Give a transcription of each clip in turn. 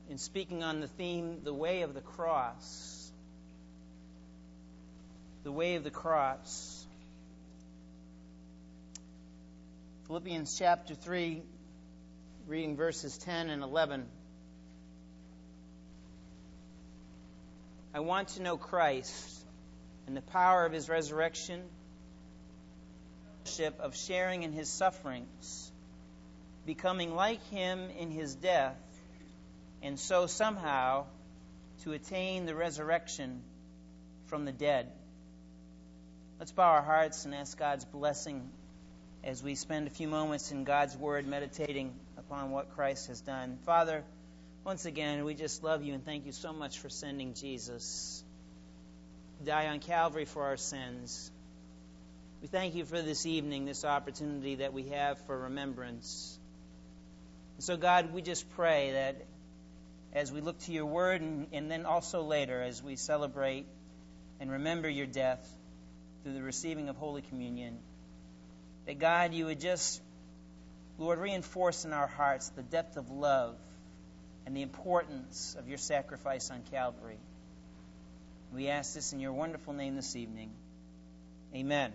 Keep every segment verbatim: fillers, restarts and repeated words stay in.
in speaking on the theme, the way of the cross. The way of the cross. Philippians chapter three, reading verses ten and eleven. I want to know Christ and the power of His resurrection, of sharing in His sufferings, becoming like Him in His death, and so somehow to attain the resurrection from the dead. Let's bow our hearts and ask God's blessing as we spend a few moments in God's Word meditating upon what Christ has done. Father, once again, we just love You and thank You so much for sending Jesus to die on Calvary for our sins. We thank You for this evening, this opportunity that we have for remembrance. And so, God, we just pray that as we look to Your Word and, and then also later as we celebrate and remember Your death through the receiving of Holy Communion, that, God, You would just, Lord, reinforce in our hearts the depth of love and the importance of Your sacrifice on Calvary. We ask this in Your wonderful name this evening. Amen.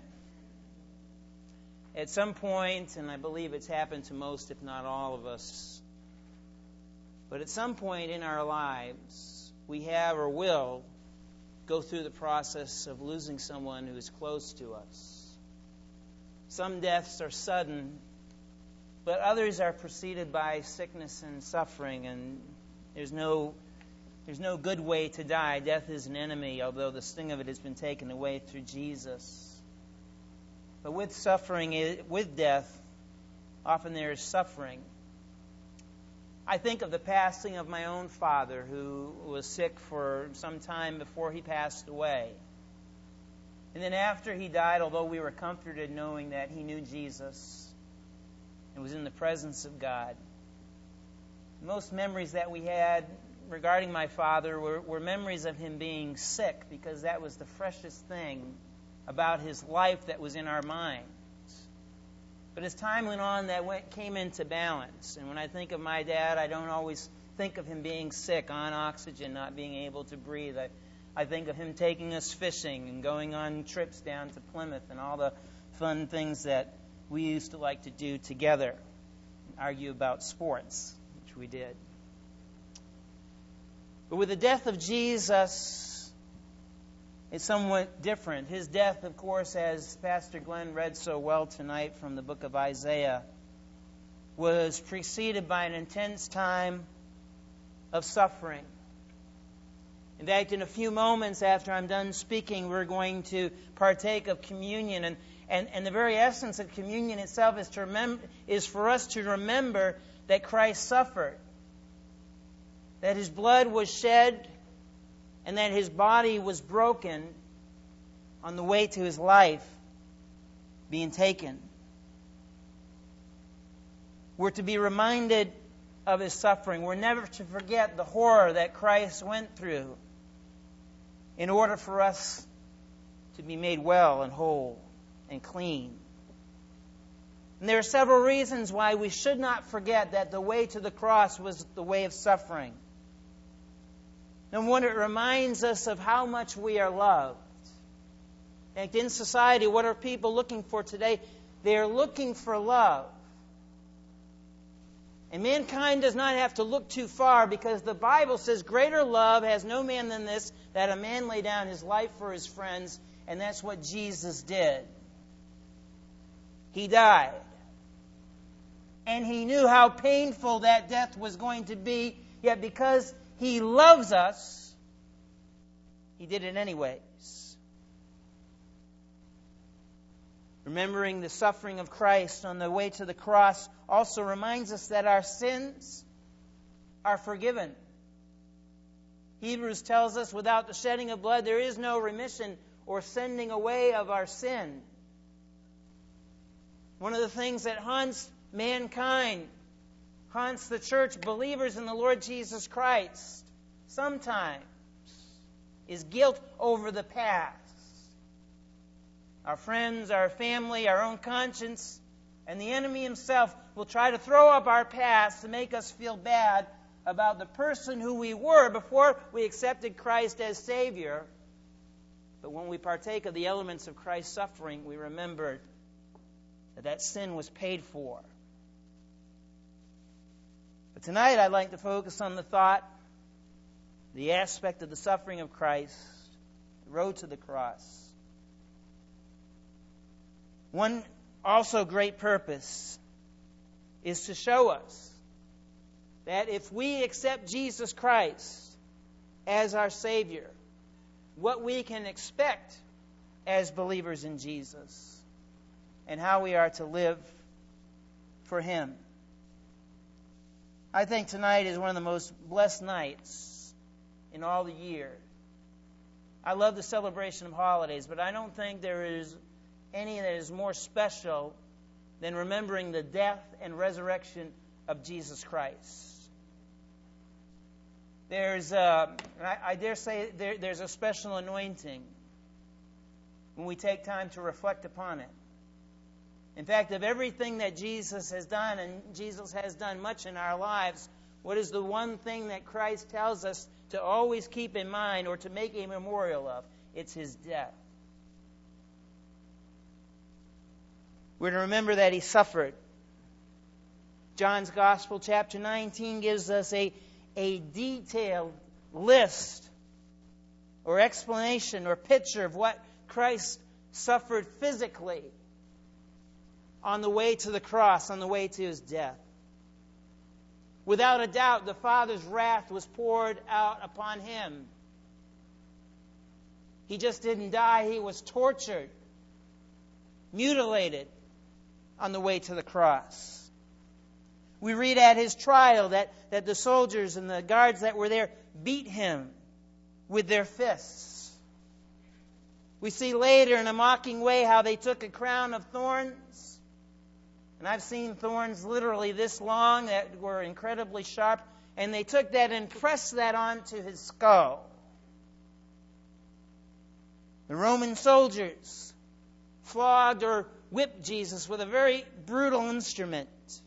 At some point, and I believe it's happened to most, if not all of us, but at some point in our lives, we have or will go through the process of losing someone who is close to us. Some deaths are sudden, but others are preceded by sickness and suffering, and there's no, there's no good way to die. Death is an enemy, although the sting of it has been taken away through Jesus. But with suffering, with death, often there is suffering. I think of the passing of my own father, who was sick for some time before he passed away. And then after he died, although we were comforted knowing that he knew Jesus and was in the presence of God, most memories that we had regarding my father were, were memories of him being sick, because that was the freshest thing about his life that was in our minds. But as time went on, that went, came into balance. And when I think of my dad, I don't always think of him being sick, on oxygen, not being able to breathe. I, I think of him taking us fishing and going on trips down to Plymouth and all the fun things that we used to like to do together, argue about sports, which we did. But with the death of Jesus, it's somewhat different. His death, of course, as Pastor Glenn read so well tonight from the book of Isaiah, was preceded by an intense time of suffering. In fact, in a few moments after I'm done speaking, we're going to partake of communion. And, and, and the very essence of communion itself is, to remember, is for us to remember that Christ suffered, that His blood was shed, and that His body was broken on the way to His life being taken. We're to be reminded of His suffering. We're never to forget the horror that Christ went through in order for us to be made well and whole and clean. And there are several reasons why we should not forget that the way to the cross was the way of suffering. Number one, it reminds us of how much we are loved. In fact, in society, what are people looking for today? They are looking for love. And mankind does not have to look too far, because the Bible says, greater love has no man than this, that a man lay down his life for his friends. And that's what Jesus did. He died. And He knew how painful that death was going to be, yet because He loves us, He did it anyways. Remembering the suffering of Christ on the way to the cross also reminds us that our sins are forgiven. Hebrews tells us, without the shedding of blood, there is no remission or sending away of our sin. One of the things that haunts mankind, haunts the church, believers in the Lord Jesus Christ, sometimes is guilt over the past. Our friends, our family, our own conscience, and the enemy himself will try to throw up our past to make us feel bad about the person who we were before we accepted Christ as Savior. But when we partake of the elements of Christ's suffering, we remember that that sin was paid for. But tonight I'd like to focus on the thought, the aspect of the suffering of Christ, the road to the cross. One also great purpose is to show us that if we accept Jesus Christ as our Savior, what we can expect as believers in Jesus, and how we are to live for Him. I think tonight is one of the most blessed nights in all the year. I love the celebration of holidays, but I don't think there is any that is more special than remembering the death and resurrection of Jesus Christ. There's, uh, I, I dare say, there, there's a special anointing when we take time to reflect upon it. In fact, of everything that Jesus has done, and Jesus has done much in our lives, what is the one thing that Christ tells us to always keep in mind or to make a memorial of? It's His death. We're to remember that He suffered. John's Gospel, chapter nineteen, gives us a, a detailed list or explanation or picture of what Christ suffered physically on the way to the cross, on the way to His death. Without a doubt, the Father's wrath was poured out upon Him. He just didn't die. He was tortured, mutilated on the way to the cross. We read at His trial that, that the soldiers and the guards that were there beat Him with their fists. We see later in a mocking way how they took a crown of thorns. And I've seen thorns literally this long that were incredibly sharp. And they took that and pressed that onto His skull. The Roman soldiers flogged or whipped Jesus with a very brutal instrument.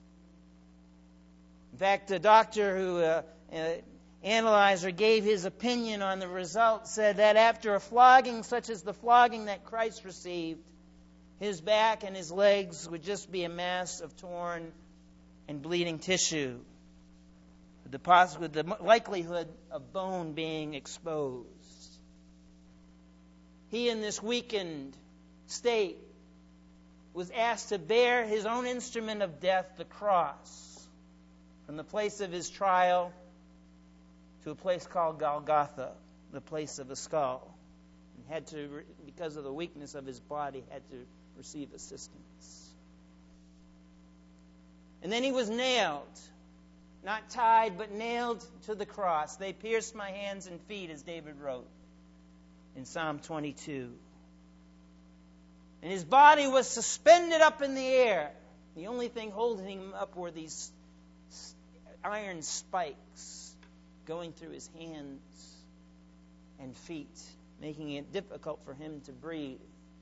In fact, a doctor who uh, uh, analyzed or gave his opinion on the result said that after a flogging such as the flogging that Christ received, His back and His legs would just be a mass of torn and bleeding tissue, with the, poss- with the likelihood of bone being exposed. He, in this weakened state, was asked to bear His own instrument of death, the cross, from the place of His trial to a place called Golgotha, the place of the skull. And had to, because of the weakness of His body, had to receive assistance. And then He was nailed, not tied, but nailed to the cross. They pierced my hands and feet, as David wrote in Psalm twenty-two. And His body was suspended up in the air. The only thing holding Him up were these iron spikes going through His hands and feet, making it difficult for Him to breathe.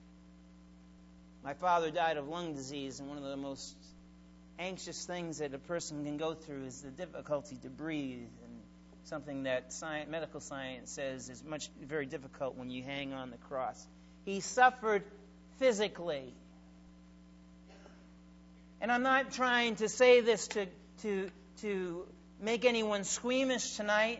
My father died of lung disease, and one of the most anxious things that a person can go through is the difficulty to breathe, and something that science, medical science says is much very difficult when you hang on the cross. He suffered physically. And I'm not trying to say this to, to, to make anyone squeamish tonight.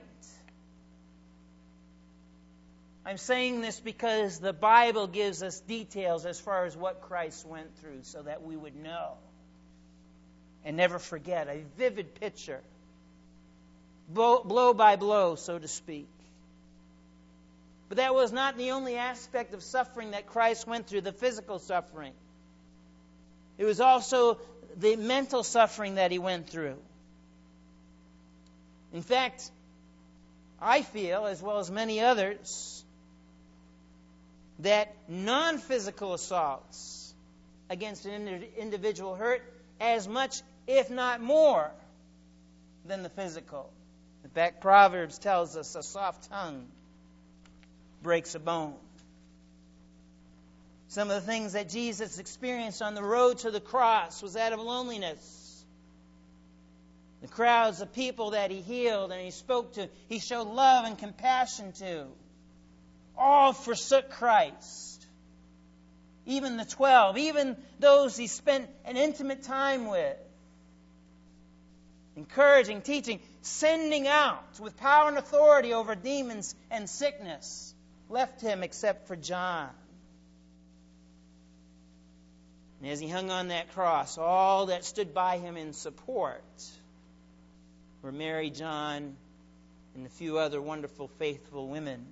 I'm saying this because the Bible gives us details as far as what Christ went through so that we would know and never forget. A vivid picture, blow, blow by blow, so to speak. But that was not the only aspect of suffering that Christ went through, the physical suffering. It was also the mental suffering that He went through. In fact, I feel, as well as many others, that non-physical assaults against an individual hurt as much, if not more, than the physical. In fact, Proverbs tells us a soft tongue breaks a bone. Some of the things that Jesus experienced on the road to the cross was that of loneliness. The crowds of people that he healed and he spoke to, he showed love and compassion to, all forsook Christ. Even the twelve, even those he spent an intimate time with. Encouraging, teaching, sending out with power and authority over demons and sickness, left him except for John. And as he hung on that cross, all that stood by him in support were Mary, John, and a few other wonderful, faithful women.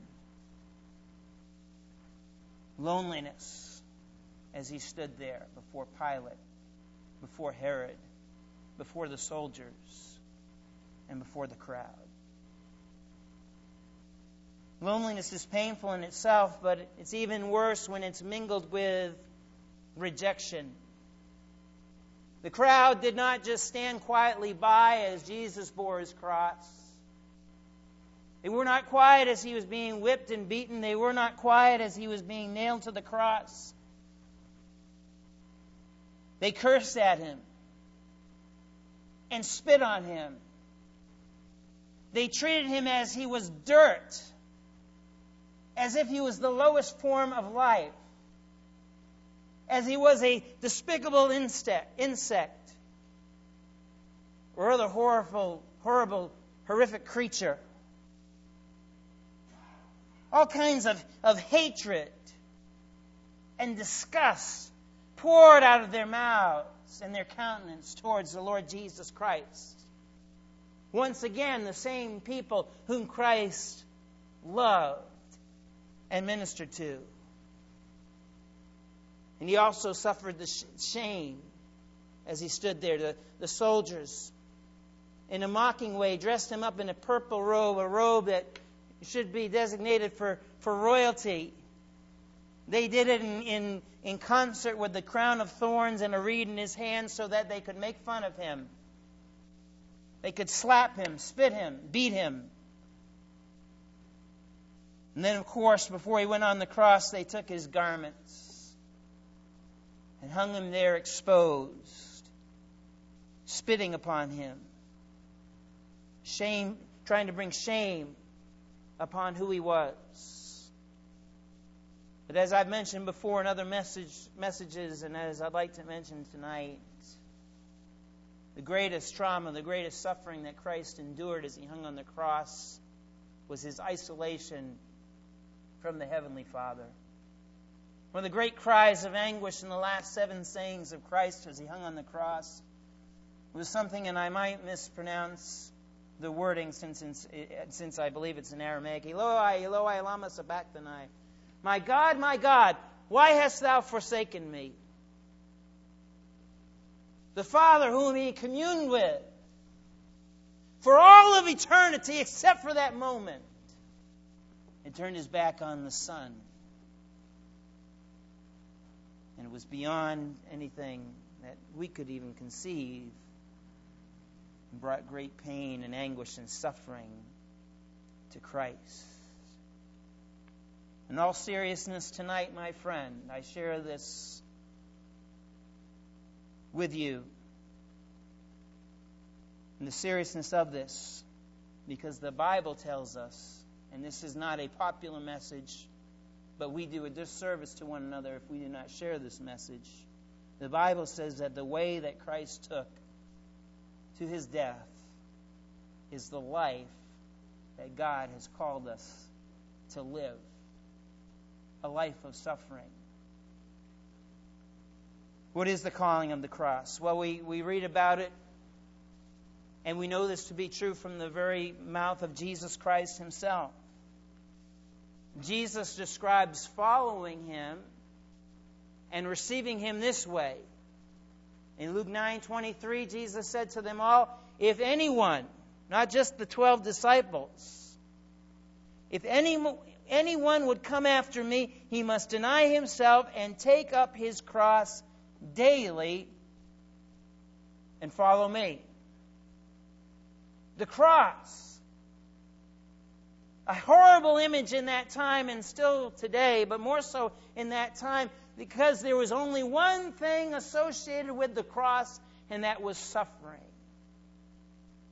Loneliness as he stood there before Pilate, before Herod, before the soldiers, and before the crowd. Loneliness is painful in itself, but it's even worse when it's mingled with rejection. The crowd did not just stand quietly by as Jesus bore his cross. They were not quiet as he was being whipped and beaten. They were not quiet as he was being nailed to the cross. They cursed at him and spit on him. They treated him as he was dirt, as if he was the lowest form of life, as he was a despicable insect, insect or other horrible, horrible, horrific creature. All kinds of, of hatred and disgust poured out of their mouths and their countenance towards the Lord Jesus Christ. Once again, the same people whom Christ loved and ministered to. And he also suffered the sh- shame as he stood there. The, the soldiers, in a mocking way, dressed him up in a purple robe, a robe that should be designated for, for royalty. They did it in, in, in concert with the crown of thorns and a reed in his hand so that they could make fun of him. They could slap him, spit him, beat him. And then, of course, before he went on the cross, they took his garments and hung him there exposed, spitting upon him, shame, trying to bring shame upon who he was. But as I've mentioned before in other message, messages, and as I'd like to mention tonight, the greatest trauma, the greatest suffering that Christ endured as he hung on the cross was his isolation from the Heavenly Father. One of the great cries of anguish in the last seven sayings of Christ as he hung on the cross was something, and I might mispronounce the wording since, since I believe it's in Aramaic. Eloi, Eloi, lama sabachthani. My God, my God, why hast thou forsaken me? The Father whom he communed with for all of eternity except for that moment, and turned his back on the Son. And it was beyond anything that we could even conceive, and brought great pain and anguish and suffering to Christ. In all seriousness tonight, my friend, I share this with you. And the seriousness of this, because the Bible tells us, and this is not a popular message, but we do a disservice to one another if we do not share this message. The Bible says that the way that Christ took to his death is the life that God has called us to live. A life of suffering. What is the calling of the cross? Well, we, we read about it, and we know this to be true from the very mouth of Jesus Christ himself. Jesus describes following him and receiving him this way. In Luke nine twenty-three, Jesus said to them all, if anyone, not just the twelve disciples, if any, anyone would come after me, he must deny himself and take up his cross daily and follow me. The cross. A horrible image in that time and still today, but more so in that time because there was only one thing associated with the cross, and that was suffering.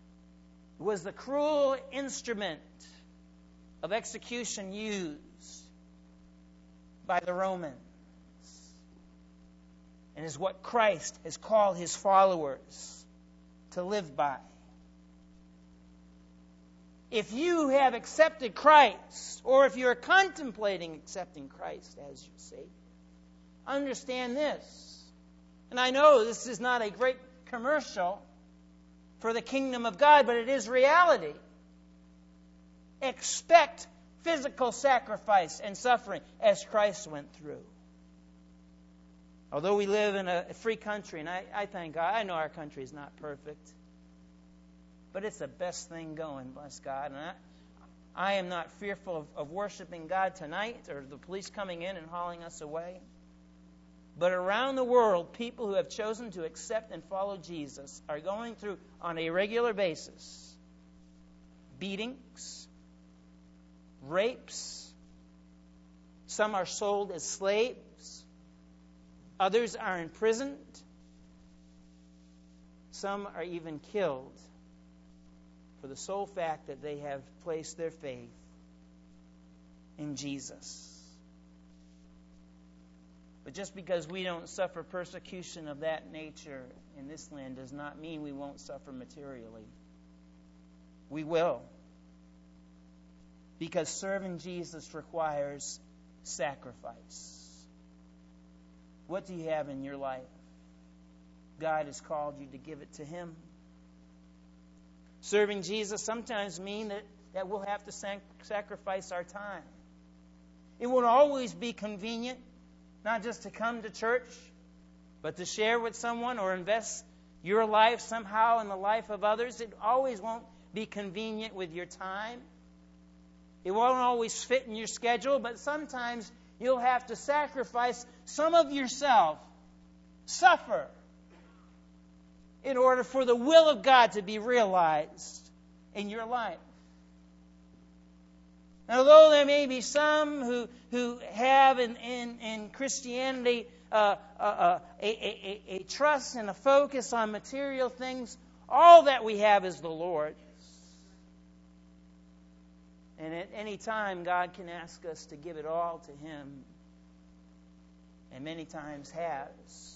was the cruel instrument of execution used by the Romans, and is what Christ has called his followers to live by. If you have accepted Christ, or if you're contemplating accepting Christ as your Savior, understand this. And I know this is not a great commercial for the kingdom of God, but it is reality. Expect physical sacrifice and suffering as Christ went through. Although we live in a free country, and I, I thank God, I know our country is not perfect, but it's the best thing going, bless God. And I, I am not fearful of, of worshiping God tonight or the police coming in and hauling us away. But around the world, people who have chosen to accept and follow Jesus are going through, on a regular basis, beatings, rapes. Some are sold as slaves. Others are imprisoned. Some are even killed for the sole fact that they have placed their faith in Jesus. But just because we don't suffer persecution of that nature in this land does not mean we won't suffer materially. We will. Because serving Jesus requires sacrifice. What do you have in your life? God has called you to give it to Him. Serving Jesus sometimes means that, that we'll have to sac- sacrifice our time. It won't always be convenient, not just to come to church, but to share with someone or invest your life somehow in the life of others. It always won't be convenient with your time. It won't always fit in your schedule, but sometimes you'll have to sacrifice some of yourself, suffer, in order for the will of God to be realized in your life. And although there may be some who, who have in, in, in Christianity uh, uh, uh, a, a, a, a trust and a focus on material things, all that we have is the Lord. And at any time, God can ask us to give it all to Him, and many times has.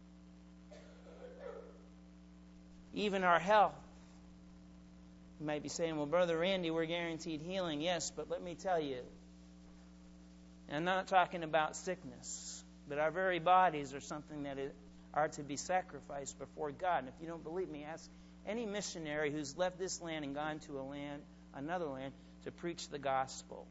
Even our health. You might be saying, well, Brother Randy, we're guaranteed healing. Yes, but let me tell you, and I'm not talking about sickness, but our very bodies are something that are to be sacrificed before God. And if you don't believe me, ask any missionary who's left this land and gone to a land, another land, to preach the gospel.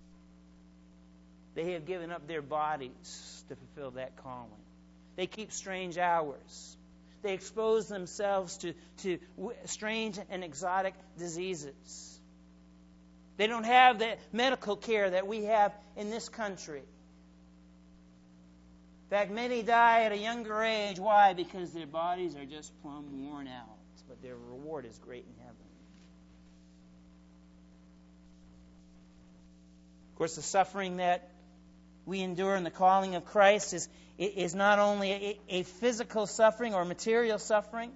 They have given up their bodies to fulfill that calling. They keep strange hours. They expose themselves to, to strange and exotic diseases. They don't have the medical care that we have in this country. In fact, many die at a younger age. Why? Because their bodies are just plumb worn out. But their reward is great in heaven. Of course, the suffering that we endure in the calling of Christ is, is not only a, a physical suffering or material suffering,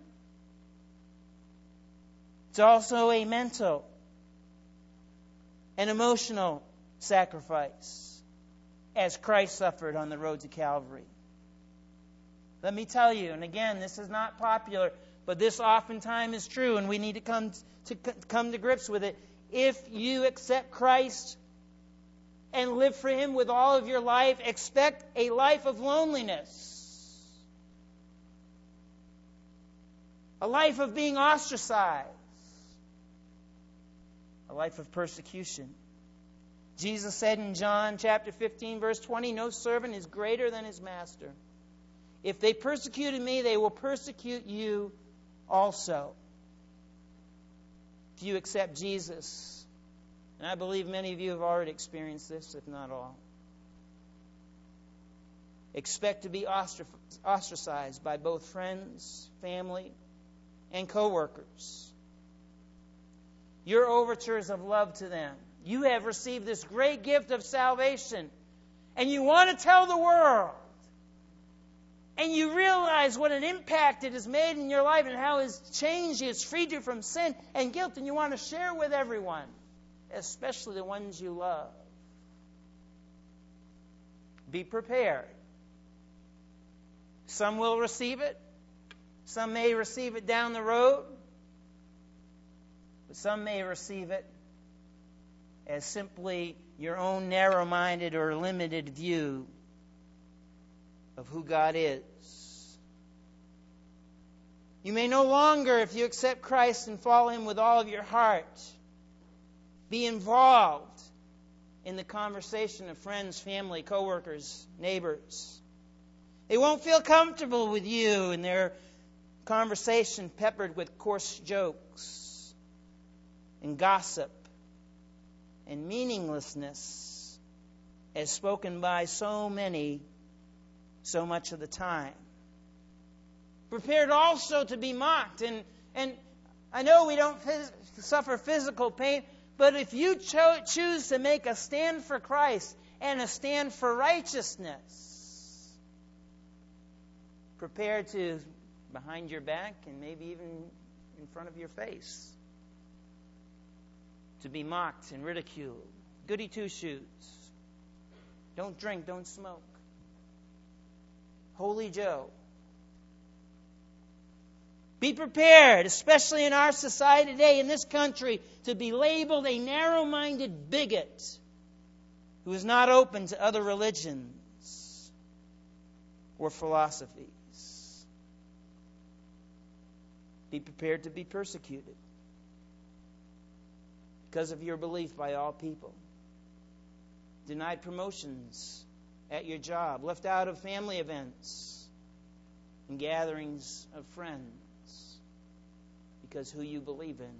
it's also a mental and emotional sacrifice as Christ suffered on the road to Calvary. Let me tell you, and again, this is not popular, but this oftentimes is true, and we need to come to come to grips with it. If you accept Christ and live for Him with all of your life, expect a life of loneliness, a life of being ostracized, a life of persecution. Jesus said in John chapter fifteen, verse twenty, no servant is greater than his master. If they persecuted me, they will persecute you also. If you accept Jesus, and I believe many of you have already experienced this, if not all, expect to be ostracized by both friends, family, and co-workers. Your overtures of love to them. You have received this great gift of salvation, and you want to tell the world and you realize what an impact it has made in your life and how it's changed you, it's freed you from sin and guilt, and you want to share with everyone, especially the ones you love. Be prepared. Some will receive it. Some may receive it down the road. But some may receive it as simply your own narrow-minded or limited view of who God is. You may no longer, if you accept Christ and follow Him with all of your heart, be involved in the conversation of friends, family, coworkers, neighbors. They won't feel comfortable with you in their conversation peppered with coarse jokes and gossip and meaninglessness as spoken by so many so much of the time. Prepared also to be mocked. And, and I know we don't phys- suffer physical pain, but if you cho- choose to make a stand for Christ and a stand for righteousness, prepare to, behind your back and maybe even in front of your face, to be mocked and ridiculed. Goody two-shoes. Don't drink, don't smoke. Holy Joe. Be prepared, especially in our society today, in this country, to be labeled a narrow-minded bigot who is not open to other religions or philosophies. Be prepared to be persecuted because of your belief by all people. Denied promotions at your job, left out of family events and gatherings of friends because who you believe in.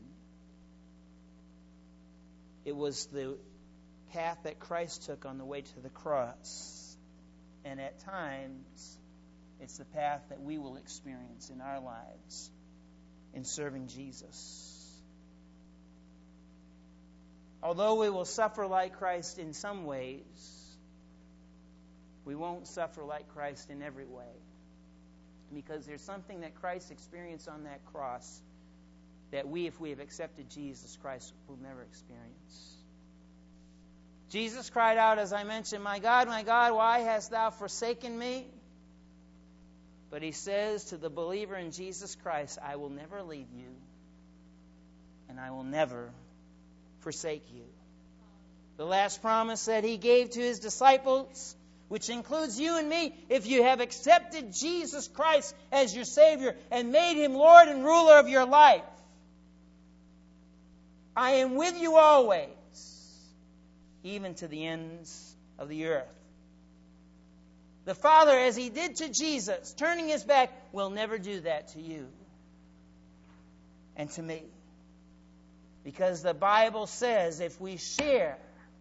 It was the path that Christ took on the way to the cross. And at times, it's the path that we will experience in our lives in serving Jesus. Although we will suffer like Christ in some ways, we won't suffer like Christ in every way. Because there's something that Christ experienced on that cross that we, if we have accepted Jesus Christ, will never experience. Jesus cried out, as I mentioned, "My God, my God, why hast thou forsaken me?" But He says to the believer in Jesus Christ, "I will never leave you, and I will never forsake you." The last promise that He gave to His disciples, which includes you and me, if you have accepted Jesus Christ as your Savior and made Him Lord and ruler of your life, "I am with you always, even to the ends of the earth." The Father, as He did to Jesus, turning His back, will never do that to you and to me. Because the Bible says if we share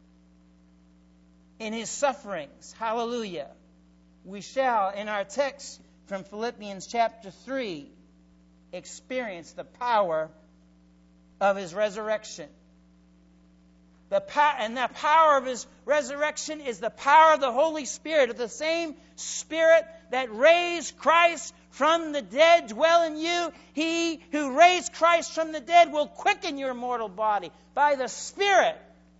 in His sufferings, hallelujah, we shall, in our text from Philippians chapter three, experience the power of His resurrection. The power, and the power of His resurrection is the power of the Holy Spirit, of the same Spirit that raised Christ from the dead dwell in you. He who raised Christ from the dead will quicken your mortal body by the Spirit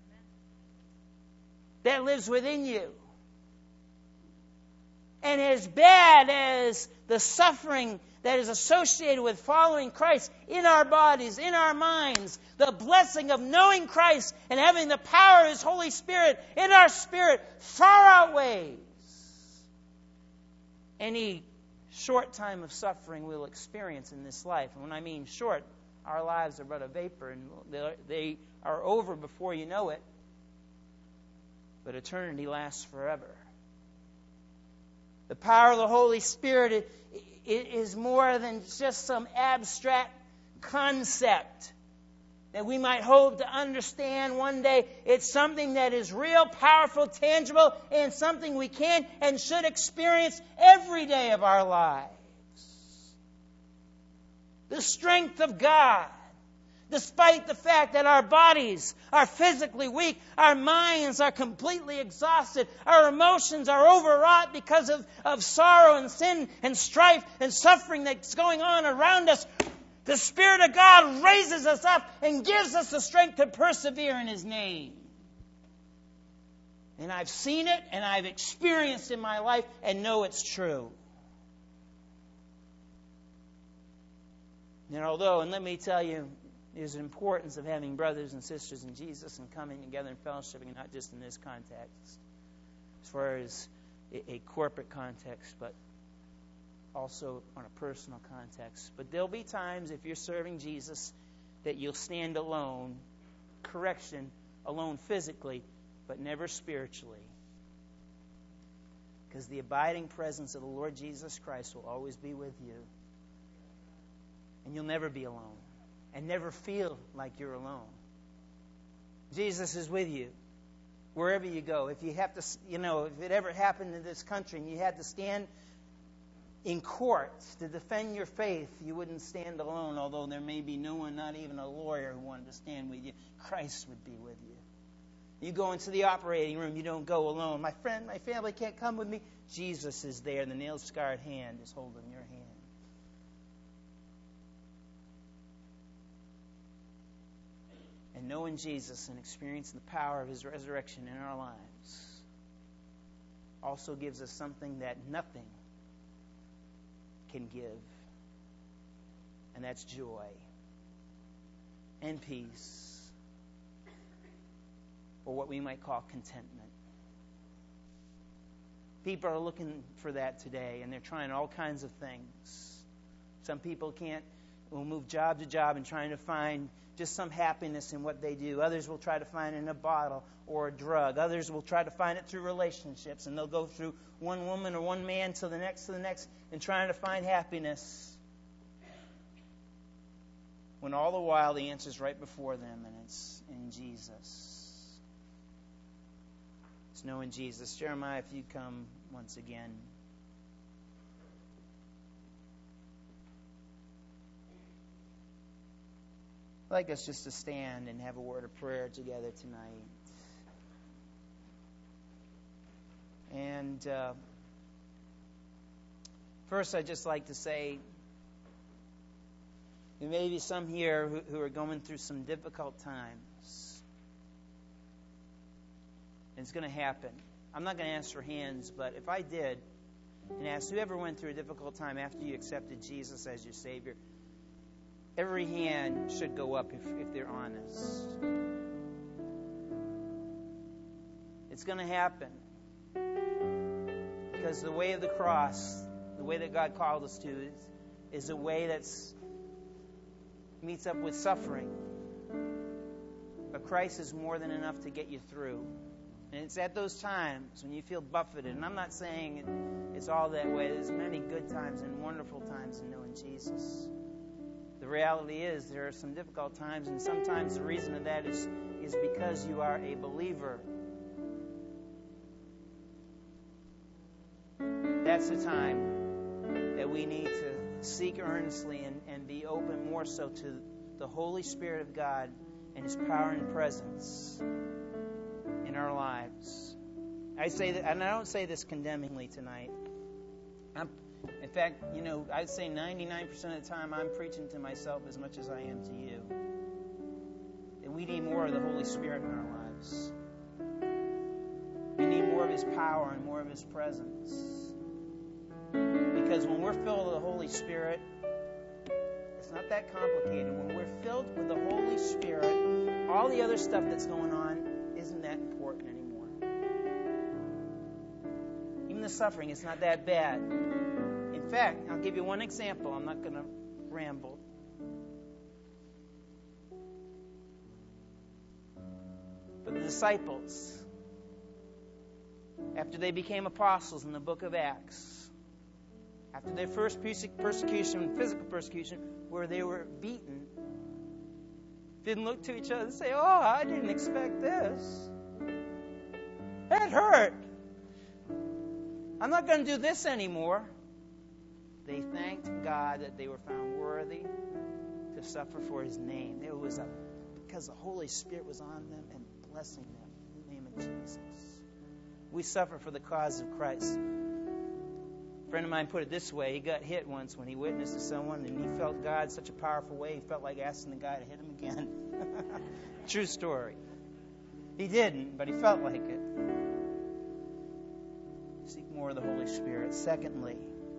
that lives within you. And as bad as the suffering that is associated with following Christ in our bodies, in our minds, the blessing of knowing Christ and having the power of His Holy Spirit in our spirit far outweighs any short time of suffering we'll experience in this life. And when I mean short, our lives are but a vapor, and they are over before you know it. But eternity lasts forever. The power of the Holy Spirit, it, it is more than just some abstract concept that we might hope to understand one day. It's something that is real, powerful, tangible, and something we can and should experience every day of our lives. The strength of God, despite the fact that our bodies are physically weak, our minds are completely exhausted, our emotions are overwrought because of, of sorrow and sin and strife and suffering that's going on around us, the Spirit of God raises us up and gives us the strength to persevere in His name. And I've seen it and I've experienced in my life and know it's true. And although, and let me tell you, there's an importance of having brothers and sisters in Jesus and coming together and fellowshipping, and not just in this context, as far as a, a corporate context, but also on a personal context. But there'll be times, if you're serving Jesus, that you'll stand alone, correction, alone physically, but never spiritually. Because the abiding presence of the Lord Jesus Christ will always be with you. And you'll never be alone. And never feel like you're alone. Jesus is with you wherever you go. If you have to, you know, if it ever happened in this country and you had to stand in court to defend your faith, you wouldn't stand alone, although there may be no one, not even a lawyer, who wanted to stand with you. Christ would be with you. You go into the operating room, you don't go alone. My friend, my family can't come with me. Jesus is there. The nail-scarred hand is holding your hand. And knowing Jesus and experiencing the power of His resurrection in our lives also gives us something that nothing can give. And that's joy and peace, or what we might call contentment. People are looking for that today, and they're trying all kinds of things. Some people can't, will move job to job and trying to find just some happiness in what they do. Others will try to find it in a bottle or a drug. Others will try to find it through relationships, and they'll go through one woman or one man to the next to the next and trying to find happiness. When all the while the answer's right before them, and it's in Jesus. It's knowing Jesus. Jeremiah, if you'd come once again. I'd like us just to stand and have a word of prayer together tonight. And uh, first, I'd just like to say, there may be some here who, who are going through some difficult times. And it's going to happen. I'm not going to ask for hands, but if I did, and asked whoever went through a difficult time after you accepted Jesus as your Savior, every hand should go up if, if they're honest. It's going to happen. Because the way of the cross, the way that God called us to, is, is a way that's meets up with suffering. But Christ is more than enough to get you through. And it's at those times when you feel buffeted. And I'm not saying it's all that way. There's many good times and wonderful times in knowing Jesus. The reality is there are some difficult times, and sometimes the reason of that is, is because you are a believer. That's the time that we need to seek earnestly and, and be open more so to the Holy Spirit of God and His power and presence in our lives. I say that, and I don't say this condemningly tonight. I'm, in fact, you know, I'd say ninety-nine percent of the time I'm preaching to myself as much as I am to you. That we need more of the Holy Spirit in our lives. We need more of His power and more of His presence. Because when we're filled with the Holy Spirit, it's not that complicated. When we're filled with the Holy Spirit, all the other stuff that's going on isn't that important anymore. Even the suffering is not that bad. In fact, I'll give you one example. I'm not going to ramble. But the disciples, after they became apostles in the book of Acts, after their first persecution, physical persecution, where they were beaten, didn't look to each other and say, "Oh, I didn't expect this. That hurt. I'm not going to do this anymore." They thanked God that they were found worthy to to suffer for His name. It was a, because the Holy Spirit was on them and blessing them in the name of Jesus. We suffer for the cause of Christ. A friend of mine put it this way. He got hit once when he witnessed to someone, and he felt God in such a powerful way, he felt like asking the guy to hit him again. True story. He didn't, but he felt like it. Seek more of the Holy Spirit. Secondly,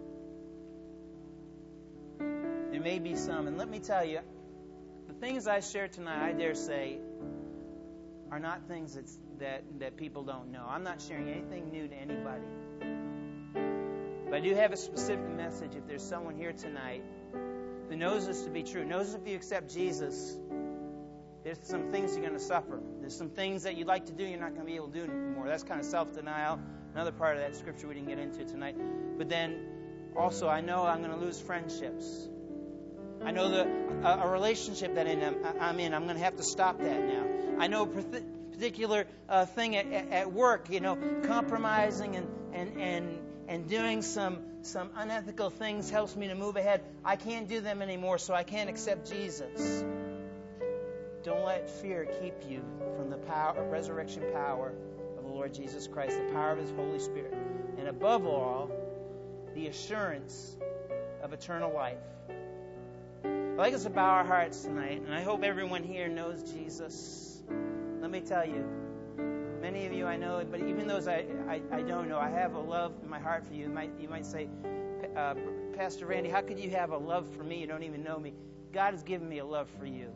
there may be some, and let me tell you, the things I share tonight, I dare say, are not things that's, that, that people don't know. I'm not sharing anything new to anybody. But I do have a specific message. If there's someone here tonight who knows this to be true, knows if you accept Jesus, there's some things you're going to suffer. There's some things that you'd like to do you're not going to be able to do anymore. That's kind of self-denial. Another part of that scripture we didn't get into tonight. But then also I know I'm going to lose friendships. I know the a, a relationship that in, I'm in, I'm going to have to stop that now. I know a particular uh, thing at, at work, you know, compromising and, and, and, and doing some, some unethical things helps me to move ahead. I can't do them anymore, so I can't accept Jesus. Don't let fear keep you from the power, resurrection power of the Lord Jesus Christ, the power of His Holy Spirit. And above all, the assurance of eternal life. I'd like us to bow our hearts tonight, and I hope everyone here knows Jesus. Let me tell you, many of you I know, but even those I, I, I don't know, I have a love in my heart for you. You might, you might say, uh, Pastor Randy, how could you have a love for me? You don't even know me. God has given me a love for you.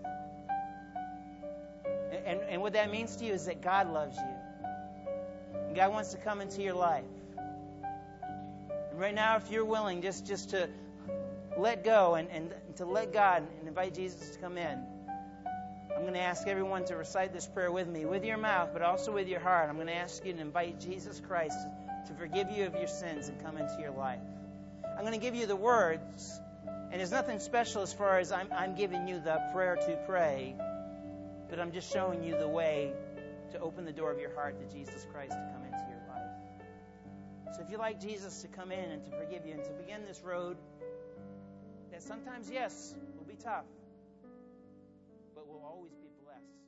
And, and what that means to you is that God loves you. And God wants to come into your life. And right now, if you're willing just, just to let go and, and to let God and invite Jesus to come in, I'm going to ask everyone to recite this prayer with me, with your mouth, but also with your heart. I'm going to ask you to invite Jesus Christ to forgive you of your sins and come into your life. I'm going to give you the words, and there's nothing special as far as I'm, I'm giving you the prayer to pray, but I'm just showing you the way to open the door of your heart to Jesus Christ to come into your life. So if you'd like Jesus to come in and to forgive you and to begin this road that sometimes, yes, will be tough, but will always be blessed.